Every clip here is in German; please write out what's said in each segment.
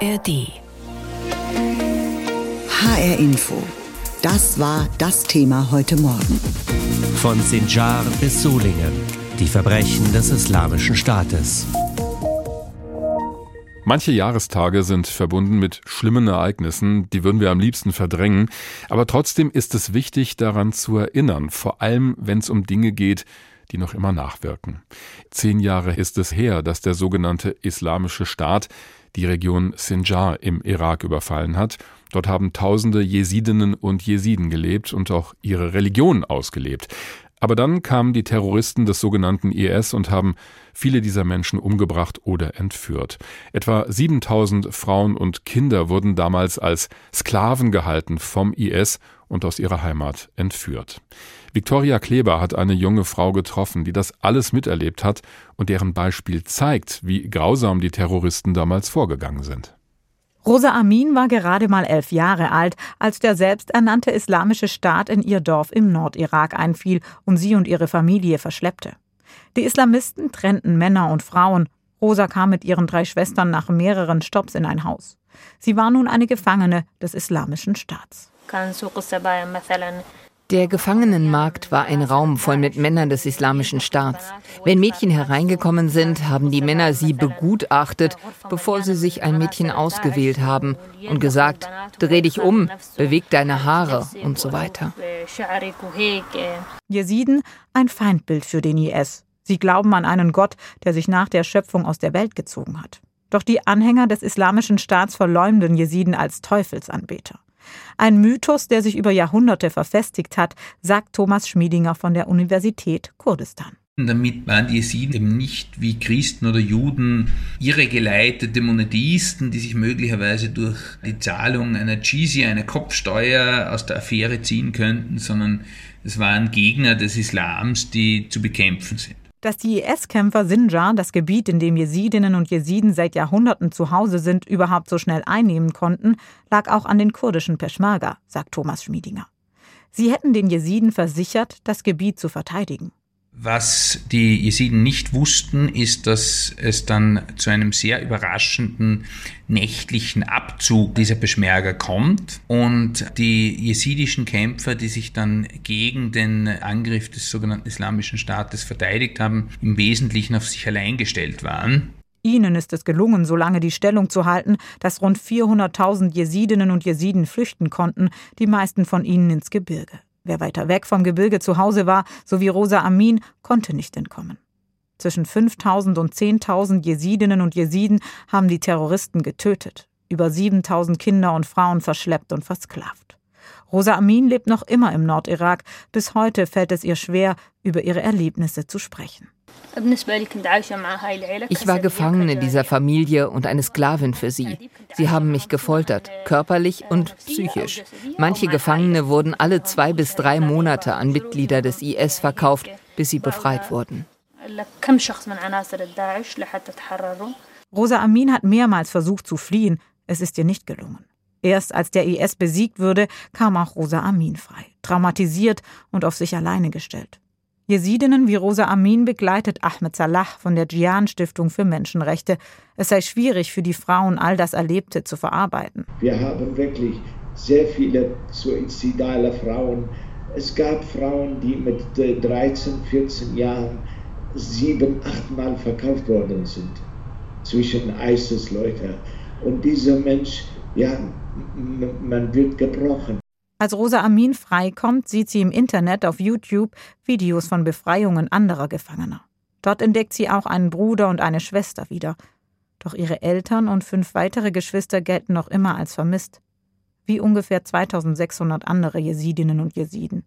ARD. HR Info. Das war das Thema heute Morgen. Von Sinjar bis Solingen. Die Verbrechen des Islamischen Staates. Manche Jahrestage sind verbunden mit schlimmen Ereignissen, die würden wir am liebsten verdrängen. Aber trotzdem ist es wichtig, daran zu erinnern, vor allem wenn es um Dinge geht, die noch immer nachwirken. 10 Jahre ist es her, dass der sogenannte Islamische Staat die Region Sinjar im Irak überfallen hat. Dort haben Tausende Jesidinnen und Jesiden gelebt und auch ihre Religion ausgelebt. Aber dann kamen die Terroristen des sogenannten IS und haben viele dieser Menschen umgebracht oder entführt. Etwa 7000 Frauen und Kinder wurden damals als Sklaven gehalten vom IS und aus ihrer Heimat entführt. Viktoria Kleber hat eine junge Frau getroffen, die das alles miterlebt hat und deren Beispiel zeigt, wie grausam die Terroristen damals vorgegangen sind. Rosa Amin war gerade mal 11 Jahre alt, als der selbsternannte Islamische Staat in ihr Dorf im Nordirak einfiel und sie und ihre Familie verschleppte. Die Islamisten trennten Männer und Frauen. Rosa kam mit ihren 3 Schwestern nach mehreren Stopps in ein Haus. Sie war nun eine Gefangene des Islamischen Staats. Der Gefangenenmarkt war ein Raum voll mit Männern des Islamischen Staats. Wenn Mädchen hereingekommen sind, haben die Männer sie begutachtet, bevor sie sich ein Mädchen ausgewählt haben und gesagt, dreh dich um, beweg deine Haare und so weiter. Jesiden, ein Feindbild für den IS. Sie glauben an einen Gott, der sich nach der Schöpfung aus der Welt gezogen hat. Doch die Anhänger des Islamischen Staats verleumden Jesiden als Teufelsanbeter. Ein Mythos, der sich über Jahrhunderte verfestigt hat, sagt Thomas Schmiedinger von der Universität Kurdistan. Damit waren die Jesiden eben nicht wie Christen oder Juden irregeleitete Monotheisten, die sich möglicherweise durch die Zahlung einer Jizya, einer Kopfsteuer, aus der Affäre ziehen könnten, sondern es waren Gegner des Islams, die zu bekämpfen sind. Dass die IS-Kämpfer Sinjar, das Gebiet, in dem Jesidinnen und Jesiden seit Jahrhunderten zu Hause sind, überhaupt so schnell einnehmen konnten, lag auch an den kurdischen Peschmerga, sagt Thomas Schmiedinger. Sie hätten den Jesiden versichert, das Gebiet zu verteidigen. Was die Jesiden nicht wussten, ist, dass es dann zu einem sehr überraschenden nächtlichen Abzug dieser Peschmerga kommt und die jesidischen Kämpfer, die sich dann gegen den Angriff des sogenannten Islamischen Staates verteidigt haben, im Wesentlichen auf sich allein gestellt waren. Ihnen ist es gelungen, so lange die Stellung zu halten, dass rund 400.000 Jesidinnen und Jesiden flüchten konnten, die meisten von ihnen ins Gebirge. Wer weiter weg vom Gebirge zu Hause war, so wie Rosa Amin, konnte nicht entkommen. Zwischen 5.000 und 10.000 Jesidinnen und Jesiden haben die Terroristen getötet, über 7.000 Kinder und Frauen verschleppt und versklavt. Rosa Amin lebt noch immer im Nordirak. Bis heute fällt es ihr schwer, über ihre Erlebnisse zu sprechen. Ich war Gefangene dieser Familie und eine Sklavin für sie. Sie haben mich gefoltert, körperlich und psychisch. Manche Gefangene wurden alle 2 bis 3 Monate an Mitglieder des IS verkauft, bis sie befreit wurden. Rosa Amin hat mehrmals versucht zu fliehen. Es ist ihr nicht gelungen. Erst als der IS besiegt wurde, kam auch Rosa Amin frei, traumatisiert und auf sich alleine gestellt. Jesidinnen wie Rosa Amin begleitet Ahmed Salah von der Jian-Stiftung für Menschenrechte. Es sei schwierig für die Frauen, all das Erlebte zu verarbeiten. Wir haben wirklich sehr viele suizidale Frauen. Es gab Frauen, die mit 13, 14 Jahren 7, 8 Mal verkauft worden sind zwischen ISIS-Leuten. Und dieser Mensch, ja, man wird gebrochen. Als Rosa Amin freikommt, sieht sie im Internet auf YouTube Videos von Befreiungen anderer Gefangener. Dort entdeckt sie auch einen Bruder und eine Schwester wieder. Doch ihre Eltern und 5 weitere Geschwister gelten noch immer als vermisst. Wie ungefähr 2600 andere Jesidinnen und Jesiden.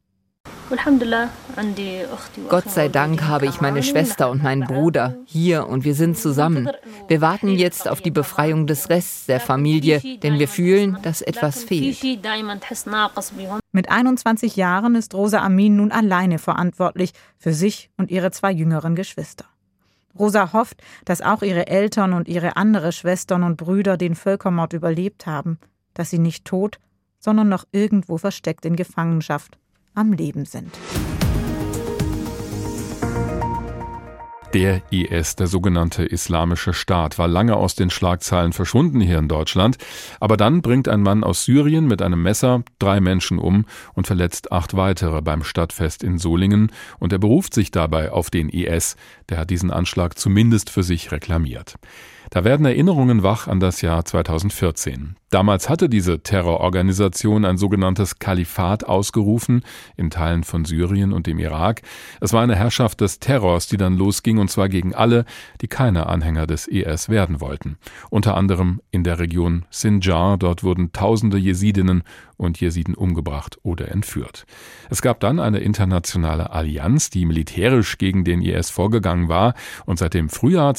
Gott sei Dank habe ich meine Schwester und meinen Bruder hier und wir sind zusammen. Wir warten jetzt auf die Befreiung des Rests der Familie, denn wir fühlen, dass etwas fehlt. Mit 21 Jahren ist Rosa Amin nun alleine verantwortlich für sich und ihre 2 jüngeren Geschwister. Rosa hofft, dass auch ihre Eltern und ihre andere Schwestern und Brüder den Völkermord überlebt haben, dass sie nicht tot, sondern noch irgendwo versteckt in Gefangenschaft am Leben sind. Der IS, der sogenannte Islamische Staat, war lange aus den Schlagzeilen verschwunden hier in Deutschland. Aber dann bringt ein Mann aus Syrien mit einem Messer 3 Menschen um und verletzt 8 weitere beim Stadtfest in Solingen. Und er beruft sich dabei auf den IS. Der hat diesen Anschlag zumindest für sich reklamiert. Da werden Erinnerungen wach an das Jahr 2014. Damals hatte diese Terrororganisation ein sogenanntes Kalifat ausgerufen, in Teilen von Syrien und dem Irak. Es war eine Herrschaft des Terrors, die dann losging, und zwar gegen alle, die keine Anhänger des IS werden wollten. Unter anderem in der Region Sinjar, dort wurden tausende Jesidinnen und Jesiden umgebracht oder entführt. Es gab dann eine internationale Allianz, die militärisch gegen den IS vorgegangen war, und seit dem Frühjahr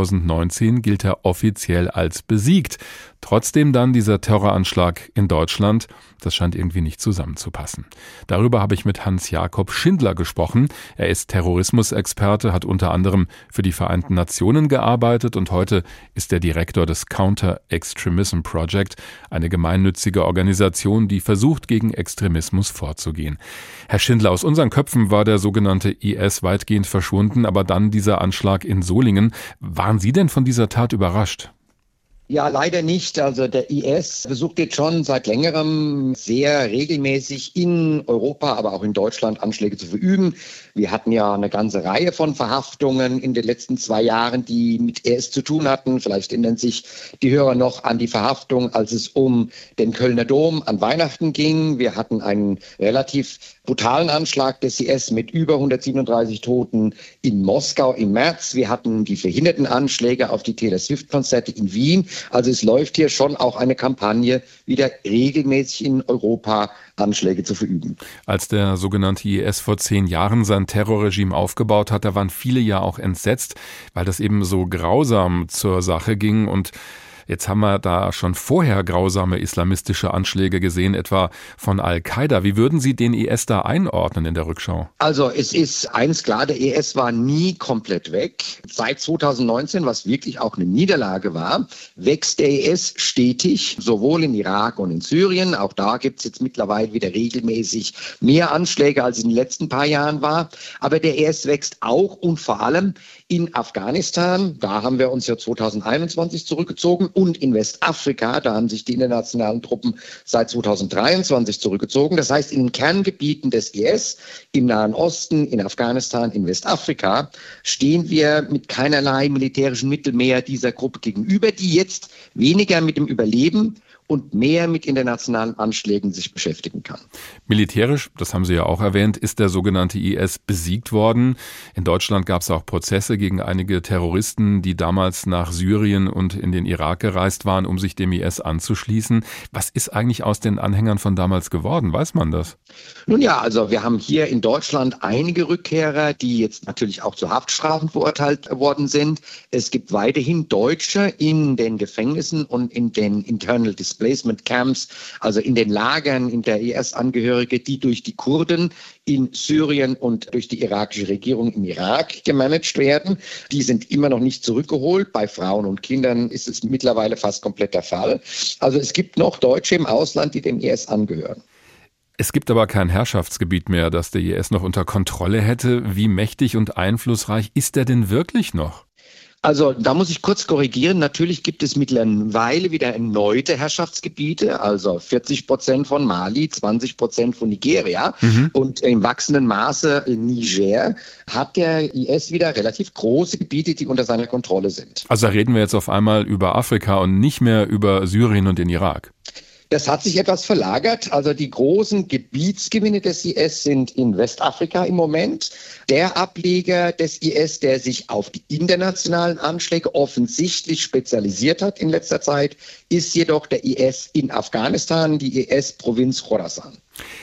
2019 gilt er offiziell als besiegt. Trotzdem dann dieser Terroranschlag in Deutschland, das scheint irgendwie nicht zusammenzupassen. Darüber habe ich mit Hans-Jakob Schindler gesprochen. Er ist Terrorismusexperte, hat unter anderem für die Vereinten Nationen gearbeitet und heute ist er Direktor des Counter-Extremism Project, eine gemeinnützige Organisation, die versucht, gegen Extremismus vorzugehen. Herr Schindler, aus unseren Köpfen war der sogenannte IS weitgehend verschwunden, aber dann dieser Anschlag in Solingen. Waren Sie denn von dieser Tat überrascht? Ja, leider nicht. Also der IS versucht jetzt schon seit längerem sehr regelmäßig in Europa, aber auch in Deutschland Anschläge zu verüben. Wir hatten ja eine ganze Reihe von Verhaftungen in den letzten 2 Jahren, die mit IS zu tun hatten. Vielleicht erinnern sich die Hörer noch an die Verhaftung, als es um den Kölner Dom an Weihnachten ging. Wir hatten einen relativ brutalen Anschlag des IS mit über 137 Toten in Moskau im März. Wir hatten die verhinderten Anschläge auf die Taylor Swift-Konzerte in Wien. Also es läuft hier schon auch eine Kampagne, wieder regelmäßig in Europa Anschläge zu verüben. Als der sogenannte IS vor 10 Jahren sein Terrorregime aufgebaut hat, da waren viele ja auch entsetzt, weil das eben so grausam zur Sache ging. Und jetzt haben wir da schon vorher grausame islamistische Anschläge gesehen, etwa von Al-Qaida. Wie würden Sie den IS da einordnen in der Rückschau? Also es ist eins klar, der IS war nie komplett weg. Seit 2019, was wirklich auch eine Niederlage war, wächst der IS stetig, sowohl in Irak und in Syrien. Auch da gibt es jetzt mittlerweile wieder regelmäßig mehr Anschläge, als in den letzten paar Jahren war. Aber der IS wächst auch und vor allem in Afghanistan. Da haben wir uns ja 2021 zurückgezogen. Und in Westafrika, da haben sich die internationalen Truppen seit 2023 zurückgezogen. Das heißt, in den Kerngebieten des IS, im Nahen Osten, in Afghanistan, in Westafrika, stehen wir mit keinerlei militärischen Mitteln mehr dieser Gruppe gegenüber, die jetzt weniger mit dem Überleben und mehr mit internationalen Anschlägen sich beschäftigen kann. Militärisch, das haben Sie ja auch erwähnt, ist der sogenannte IS besiegt worden. In Deutschland gab es auch Prozesse gegen einige Terroristen, die damals nach Syrien und in den Irak gereist waren, um sich dem IS anzuschließen. Was ist eigentlich aus den Anhängern von damals geworden? Weiß man das? Nun ja, also wir haben hier in Deutschland einige Rückkehrer, die jetzt natürlich auch zu Haftstrafen verurteilt worden sind. Es gibt weiterhin Deutsche in den Gefängnissen und in den Internal Displacement Camps, also in den Lagern in der IS-Angehörige, die durch die Kurden in Syrien und durch die irakische Regierung im Irak gemanagt werden. Die sind immer noch nicht zurückgeholt. Bei Frauen und Kindern ist es mittlerweile fast komplett der Fall. Also es gibt noch Deutsche im Ausland, die dem IS angehören. Es gibt aber kein Herrschaftsgebiet mehr, das der IS noch unter Kontrolle hätte. Wie mächtig und einflussreich ist er denn wirklich noch? Also da muss ich kurz korrigieren. Natürlich gibt es mittlerweile wieder erneute Herrschaftsgebiete, also 40% von Mali, 20% von Nigeria und im wachsenden Maße Niger hat der IS wieder relativ große Gebiete, die unter seiner Kontrolle sind. Also da reden wir jetzt auf einmal über Afrika und nicht mehr über Syrien und den Irak. Das hat sich etwas verlagert. Also die großen Gebietsgewinne des IS sind in Westafrika im Moment. Der Ableger des IS, der sich auf die internationalen Anschläge offensichtlich spezialisiert hat in letzter Zeit, ist jedoch der IS in Afghanistan, die IS-Provinz Khorasan.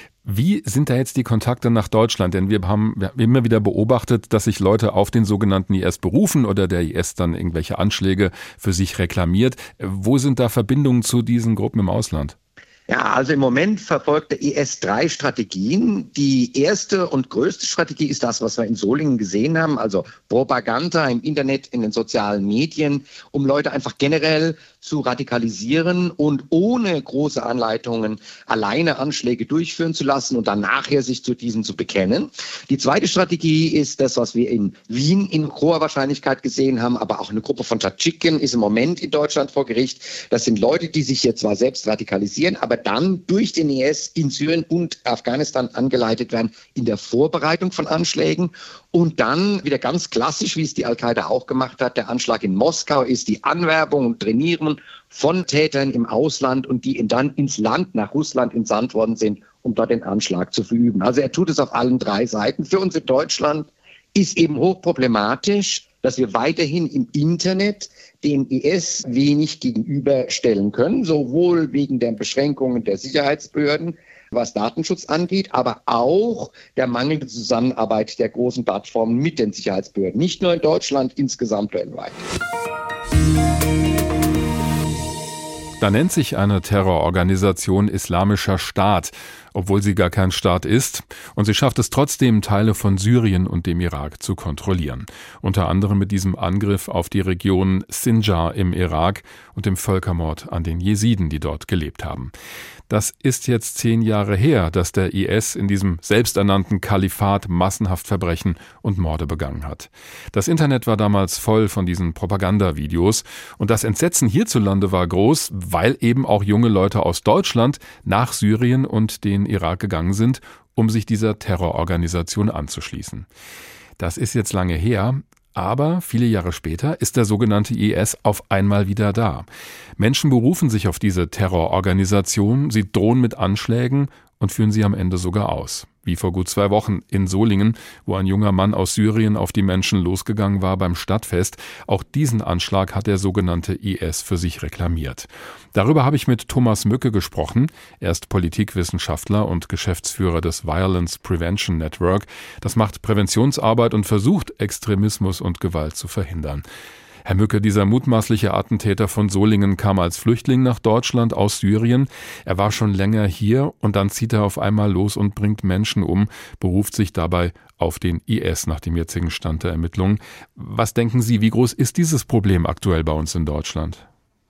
Wie sind da jetzt die Kontakte nach Deutschland? Denn wir haben immer wieder beobachtet, dass sich Leute auf den sogenannten IS berufen oder der IS dann irgendwelche Anschläge für sich reklamiert. Wo sind da Verbindungen zu diesen Gruppen im Ausland? Ja, also im Moment verfolgt der IS 3 Strategien. Die erste und größte Strategie ist das, was wir in Solingen gesehen haben, also Propaganda im Internet, in den sozialen Medien, um Leute einfach generell zu radikalisieren und ohne große Anleitungen alleine Anschläge durchführen zu lassen und dann nachher sich zu diesen zu bekennen. Die zweite Strategie ist das, was wir in Wien in hoher Wahrscheinlichkeit gesehen haben, aber auch eine Gruppe von Tadschiken ist im Moment in Deutschland vor Gericht. Das sind Leute, die sich jetzt zwar selbst radikalisieren, aber dann durch den IS in Syrien und Afghanistan angeleitet werden in der Vorbereitung von Anschlägen. Und dann wieder ganz klassisch, wie es die Al-Qaida auch gemacht hat, der Anschlag in Moskau ist die Anwerbung und Trainieren von Tätern im Ausland und die dann ins Land, nach Russland entsandt worden sind, um dort den Anschlag zu verüben. Also er tut es auf allen drei Seiten. Für uns in Deutschland ist eben hochproblematisch, dass wir weiterhin im Internet dem IS wenig gegenüberstellen können, sowohl wegen der Beschränkungen der Sicherheitsbehörden, was Datenschutz angeht, aber auch der mangelnden Zusammenarbeit der großen Plattformen mit den Sicherheitsbehörden. Nicht nur in Deutschland, insgesamt weltweit. Da nennt sich eine Terrororganisation Islamischer Staat, obwohl sie gar kein Staat ist. Und sie schafft es trotzdem, Teile von Syrien und dem Irak zu kontrollieren. Unter anderem mit diesem Angriff auf die Region Sinjar im Irak und dem Völkermord an den Jesiden, die dort gelebt haben. Das ist jetzt 10 Jahre her, dass der IS in diesem selbsternannten Kalifat massenhaft Verbrechen und Morde begangen hat. Das Internet war damals voll von diesen Propagandavideos und das Entsetzen hierzulande war groß, weil eben auch junge Leute aus Deutschland nach Syrien und den Irak gegangen sind, um sich dieser Terrororganisation anzuschließen. Das ist jetzt lange her. Aber viele Jahre später ist der sogenannte IS auf einmal wieder da. Menschen berufen sich auf diese Terrororganisation, sie drohen mit Anschlägen und führen sie am Ende sogar aus. Wie vor gut 2 Wochen in Solingen, wo ein junger Mann aus Syrien auf die Menschen losgegangen war beim Stadtfest. Auch diesen Anschlag hat der sogenannte IS für sich reklamiert. Darüber habe ich mit Thomas Mücke gesprochen. Er ist Politikwissenschaftler und Geschäftsführer des Violence Prevention Network. Das macht Präventionsarbeit und versucht, Extremismus und Gewalt zu verhindern. Herr Mücke, dieser mutmaßliche Attentäter von Solingen kam als Flüchtling nach Deutschland aus Syrien. Er war schon länger hier und dann zieht er auf einmal los und bringt Menschen um, beruft sich dabei auf den IS nach dem jetzigen Stand der Ermittlungen. Was denken Sie, wie groß ist dieses Problem aktuell bei uns in Deutschland?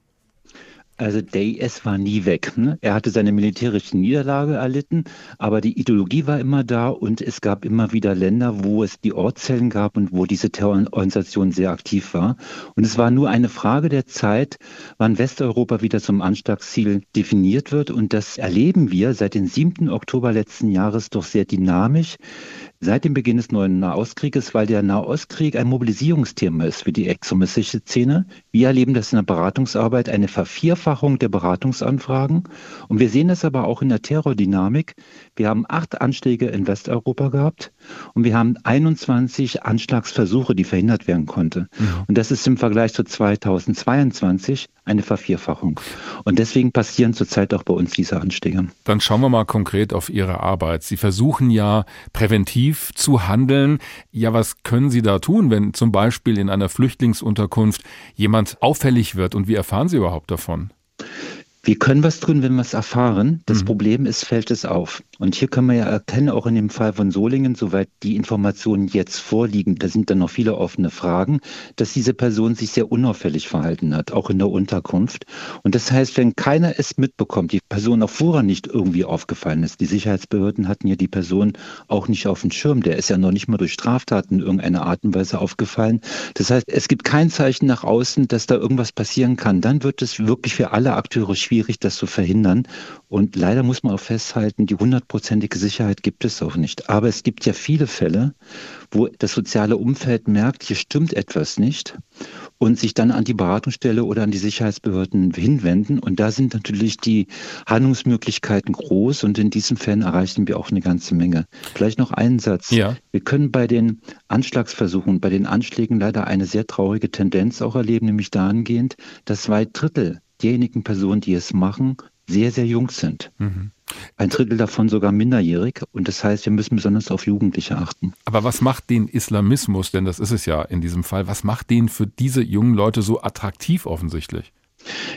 Also der IS war nie weg. Ne? Er hatte seine militärische Niederlage erlitten, aber die Ideologie war immer da und es gab immer wieder Länder, wo es die Ortszellen gab und wo diese Terrororganisation sehr aktiv war. Und es war nur eine Frage der Zeit, wann Westeuropa wieder zum Anschlagsziel definiert wird. Und das erleben wir seit dem 7. Oktober letzten Jahres doch sehr dynamisch. Seit dem Beginn des neuen Nahostkrieges, weil der Nahostkrieg ein Mobilisierungsthema ist für die extremistische Szene. Wir erleben das in der Beratungsarbeit, eine Vervierfachung der Beratungsanfragen. Und wir sehen das aber auch in der Terrordynamik. Wir haben 8 Anschläge in Westeuropa gehabt und wir haben 21 Anschlagsversuche, die verhindert werden konnten. Und das ist im Vergleich zu 2022 eine Vervierfachung. Und deswegen passieren zurzeit auch bei uns diese Anschläge. Dann schauen wir mal konkret auf Ihre Arbeit. Sie versuchen ja präventiv zu handeln. Ja, was können Sie da tun, wenn zum Beispiel in einer Flüchtlingsunterkunft jemand auffällig wird? Und wie erfahren Sie überhaupt davon? Wir können was tun, wenn wir es erfahren. Das Problem ist, fällt es auf. Und hier können wir ja erkennen, auch in dem Fall von Solingen, soweit die Informationen jetzt vorliegen, da sind dann noch viele offene Fragen, dass diese Person sich sehr unauffällig verhalten hat, auch in der Unterkunft. Und das heißt, wenn keiner es mitbekommt, die Person auch vorher nicht irgendwie aufgefallen ist, die Sicherheitsbehörden hatten ja die Person auch nicht auf dem Schirm, der ist ja noch nicht mal durch Straftaten in irgendeiner Art und Weise aufgefallen. Das heißt, es gibt kein Zeichen nach außen, dass da irgendwas passieren kann. Dann wird es wirklich für alle Akteure schwierig, das zu verhindern. Und leider muss man auch festhalten, die 100%ige Sicherheit gibt es auch nicht. Aber es gibt ja viele Fälle, wo das soziale Umfeld merkt, hier stimmt etwas nicht und sich dann an die Beratungsstelle oder an die Sicherheitsbehörden hinwenden. Und da sind natürlich die Handlungsmöglichkeiten groß und in diesen Fällen erreichen wir auch eine ganze Menge. Vielleicht noch einen Satz. Ja. Wir können bei den Anschlagsversuchen, bei den Anschlägen leider eine sehr traurige Tendenz auch erleben, nämlich dahingehend, dass 2/3 derjenigen Personen, die es machen, sehr, sehr jung sind. 1/3 davon sogar minderjährig. Und das heißt, wir müssen besonders auf Jugendliche achten. Aber was macht den Islamismus, denn das ist es ja in diesem Fall, was macht den für diese jungen Leute so attraktiv offensichtlich?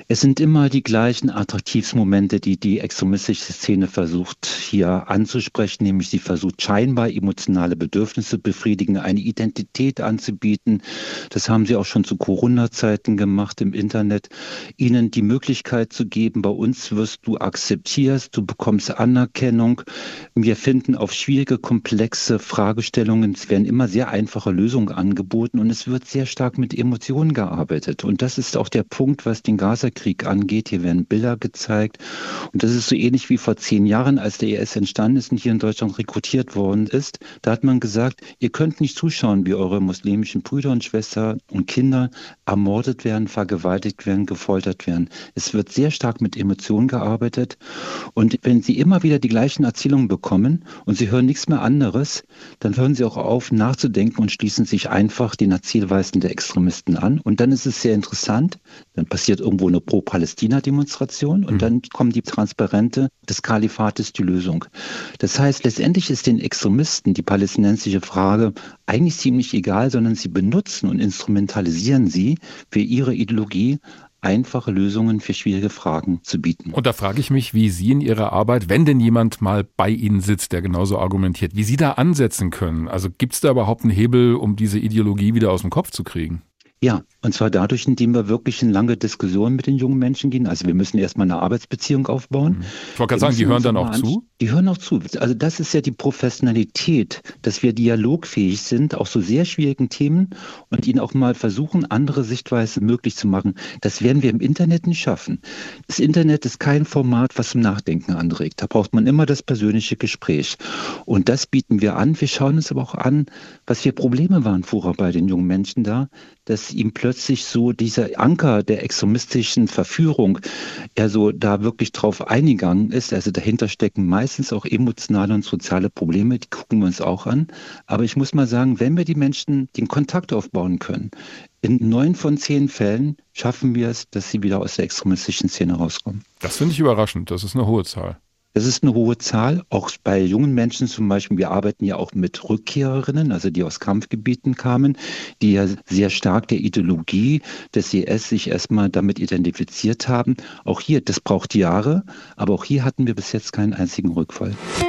Es sind immer die gleichen Attraktivmomente, die die extremistische Szene versucht hier anzusprechen, nämlich sie versucht scheinbar emotionale Bedürfnisse befriedigen, eine Identität anzubieten. Das haben sie auch schon zu Corona-Zeiten gemacht im Internet, ihnen die Möglichkeit zu geben, bei uns wirst du akzeptiert, du bekommst Anerkennung. Wir finden auf schwierige, komplexe Fragestellungen, es werden immer sehr einfache Lösungen angeboten und es wird sehr stark mit Emotionen gearbeitet. Und das ist auch der Punkt, was den Gaza-Krieg angeht. Hier werden Bilder gezeigt. Und das ist so ähnlich wie vor 10 Jahren, als der IS entstanden ist und hier in Deutschland rekrutiert worden ist. Da hat man gesagt, ihr könnt nicht zuschauen, wie eure muslimischen Brüder und Schwestern und Kinder ermordet werden, vergewaltigt werden, gefoltert werden. Es wird sehr stark mit Emotionen gearbeitet. Und wenn sie immer wieder die gleichen Erzählungen bekommen und sie hören nichts mehr anderes, dann hören sie auch auf, nachzudenken und schließen sich einfach den Erzählweisen der Extremisten an. Und dann ist es sehr interessant, dann passiert irgendwo eine Pro-Palästina-Demonstration und dann kommen die Transparente des Kalifates die Lösung. Das heißt, letztendlich ist den Extremisten die palästinensische Frage eigentlich ziemlich egal, sondern sie benutzen und instrumentalisieren sie für ihre Ideologie, einfache Lösungen für schwierige Fragen zu bieten. Und da frage ich mich, wie Sie in Ihrer Arbeit, wenn denn jemand mal bei Ihnen sitzt, der genauso argumentiert, wie Sie da ansetzen können. Also gibt es da überhaupt einen Hebel, um diese Ideologie wieder aus dem Kopf zu kriegen? Ja, und zwar dadurch, indem wir wirklich in lange Diskussionen mit den jungen Menschen gehen. Also wir müssen erstmal eine Arbeitsbeziehung aufbauen. Ich wollte gerade sagen, die hören dann auch zu? Die hören auch zu. Also das ist ja die Professionalität, dass wir dialogfähig sind, auch so sehr schwierigen Themen und ihnen auch mal versuchen, andere Sichtweisen möglich zu machen. Das werden wir im Internet nicht schaffen. Das Internet ist kein Format, was zum Nachdenken anregt. Da braucht man immer das persönliche Gespräch. Und das bieten wir an. Wir schauen uns aber auch an, was für Probleme waren vorher bei den jungen Menschen da, dass ihm plötzlich so dieser Anker der extremistischen Verführung er so da wirklich drauf eingegangen ist. Also dahinter stecken meistens auch emotionale und soziale Probleme, die gucken wir uns auch an. Aber ich muss mal sagen, wenn wir die Menschen den Kontakt aufbauen können, in 9 von 10 Fällen schaffen wir es, dass sie wieder aus der extremistischen Szene rauskommen. Das finde ich überraschend. Das ist eine hohe Zahl. Das ist eine hohe Zahl, auch bei jungen Menschen zum Beispiel. Wir arbeiten ja auch mit Rückkehrerinnen, also die aus Kampfgebieten kamen, die ja sehr stark der Ideologie des IS sich erstmal damit identifiziert haben. Auch hier, das braucht Jahre, aber auch hier hatten wir bis jetzt keinen einzigen Rückfall.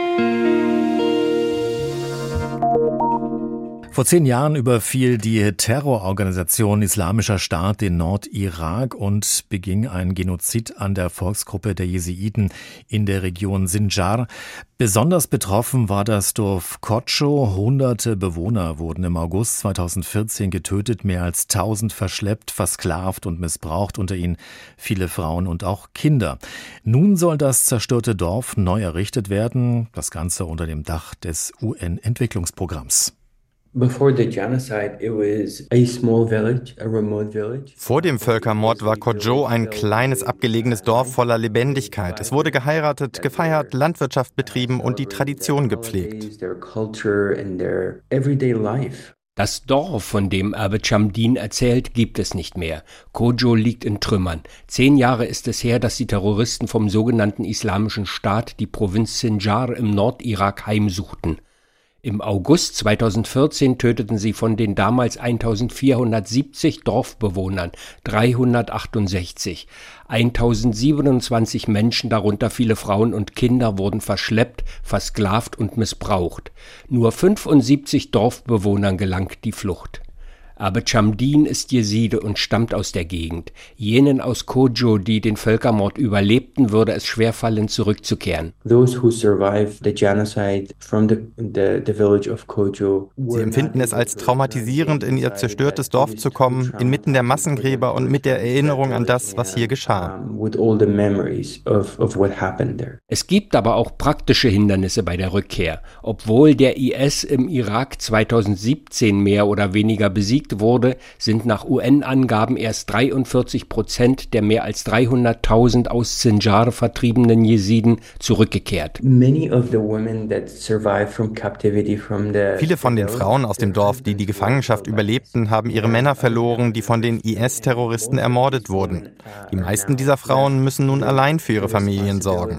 Vor 10 Jahren überfiel die Terrororganisation Islamischer Staat den Nordirak und beging einen Genozid an der Volksgruppe der Jesiden in der Region Sinjar. Besonders betroffen war das Dorf Kocho. Hunderte Bewohner wurden im August 2014 getötet, mehr als 1000 verschleppt, versklavt und missbraucht, unter ihnen viele Frauen und auch Kinder. Nun soll das zerstörte Dorf neu errichtet werden, das Ganze unter dem Dach des UN-Entwicklungsprogramms. Vor dem Völkermord war Kojo ein kleines, abgelegenes Dorf voller Lebendigkeit. Es wurde geheiratet, gefeiert, Landwirtschaft betrieben und die Tradition gepflegt. Das Dorf, von dem Abe Chamdin erzählt, gibt es nicht mehr. Kojo liegt in Trümmern. 10 Jahre ist es her, dass die Terroristen vom sogenannten Islamischen Staat die Provinz Sinjar im Nordirak heimsuchten. Im August 2014 töteten sie von den damals 1470 Dorfbewohnern 368. 1027 Menschen, darunter viele Frauen und Kinder, wurden verschleppt, versklavt und missbraucht. Nur 75 Dorfbewohnern gelang die Flucht. Abe Chamdin ist Jeside und stammt aus der Gegend. Jenen aus Kojo, die den Völkermord überlebten, würde es schwerfallen, zurückzukehren. Sie empfinden es als traumatisierend, in ihr zerstörtes Dorf zu kommen, inmitten der Massengräber und mit der Erinnerung an das, was hier geschah. Es gibt aber auch praktische Hindernisse bei der Rückkehr. Obwohl der IS im Irak 2017 mehr oder weniger besiegt wurde, sind nach UN-Angaben erst 43% der mehr als 300.000 aus Sinjar vertriebenen Jesiden zurückgekehrt. Viele von den Frauen aus dem Dorf, die die Gefangenschaft überlebten, haben ihre Männer verloren, die von den IS-Terroristen ermordet wurden. Die meisten dieser Frauen müssen nun allein für ihre Familien sorgen.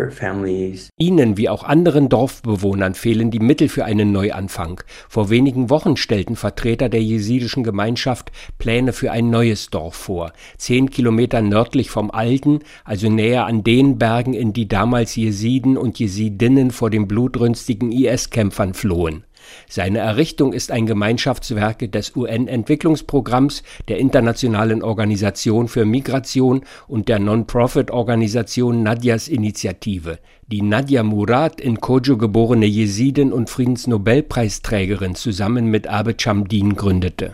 Ihnen wie auch anderen Dorfbewohnern fehlen die Mittel für einen Neuanfang. Vor wenigen Wochen Wochen stellten Vertreter der jesidischen Gemeinschaft Pläne für ein neues Dorf vor, 10 Kilometer nördlich vom alten, also näher an den Bergen, in die damals Jesiden und Jesidinnen vor den blutrünstigen IS-Kämpfern flohen. Seine Errichtung ist ein Gemeinschaftswerk des UN-Entwicklungsprogramms, der Internationalen Organisation für Migration und der Non-Profit-Organisation Nadias Initiative, die Nadia Murad, in Kojo geborene Jesidin und Friedensnobelpreisträgerin, zusammen mit Abed Shamdin gründete.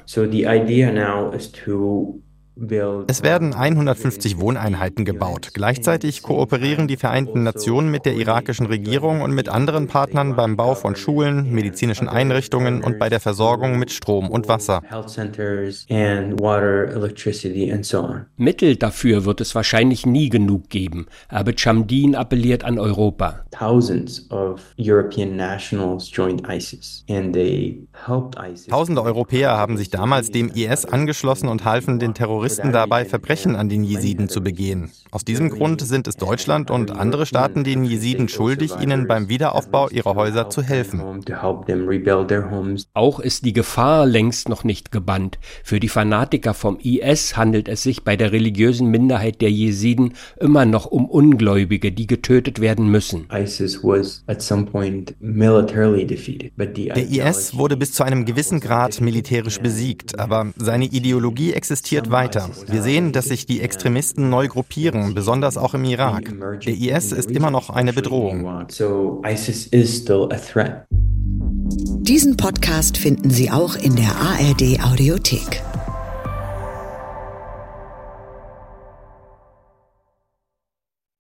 Es werden 150 Wohneinheiten gebaut. Gleichzeitig kooperieren die Vereinten Nationen mit der irakischen Regierung und mit anderen Partnern beim Bau von Schulen, medizinischen Einrichtungen und bei der Versorgung mit Strom und Wasser. Mittel dafür wird es wahrscheinlich nie genug geben. Abed Shamdin appelliert an Europa. Tausende Europäer haben sich damals dem IS angeschlossen und halfen den Terroristen dabei, Verbrechen an den Jesiden zu begehen. Aus diesem Grund sind es Deutschland und andere Staaten den Jesiden schuldig, ihnen beim Wiederaufbau ihrer Häuser zu helfen. Auch ist die Gefahr längst noch nicht gebannt. Für die Fanatiker vom IS handelt es sich bei der religiösen Minderheit der Jesiden immer noch um Ungläubige, die getötet werden müssen. Der IS wurde bis zu einem gewissen Grad militärisch besiegt, aber seine Ideologie existiert weiter. Wir sehen, dass sich die Extremisten neu gruppieren, besonders auch im Irak. Der IS ist immer noch eine Bedrohung. Diesen Podcast finden Sie auch in der ARD Audiothek.